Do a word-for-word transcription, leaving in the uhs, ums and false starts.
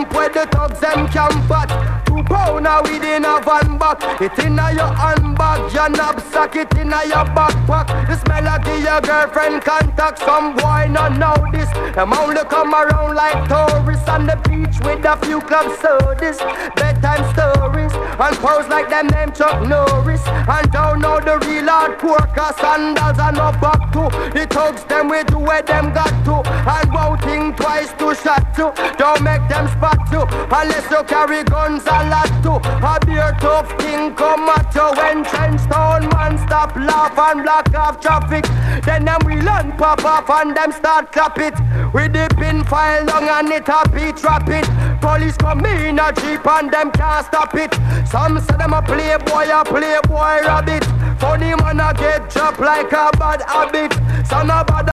up where the thugs them camp at. Two pounder within a van back. It inna your handbag, your knapsack, it inna your backpack. The smell of your girlfriend contact. Some boy not know this. Them only come around like tourists on the beach with a few club sodas, bedtime stories, and pose like them name Chuck Norris. And don't know the real hardcore, cause sandals are no back to. The thugs them with do where them got to. And won't think twice to shot to. Don't make them spot you, unless you carry guns a lot to. A beer tough thing come at you when Trenchtown man stop laugh and block off traffic. Then them we learn pop off and them start clap it. With the pin file long and it a beat rapid. Police come in a jeep and them can't stop it. Some say them a playboy, a playboy rabbit. Funny man a get dropped like a bad habit. Some a bad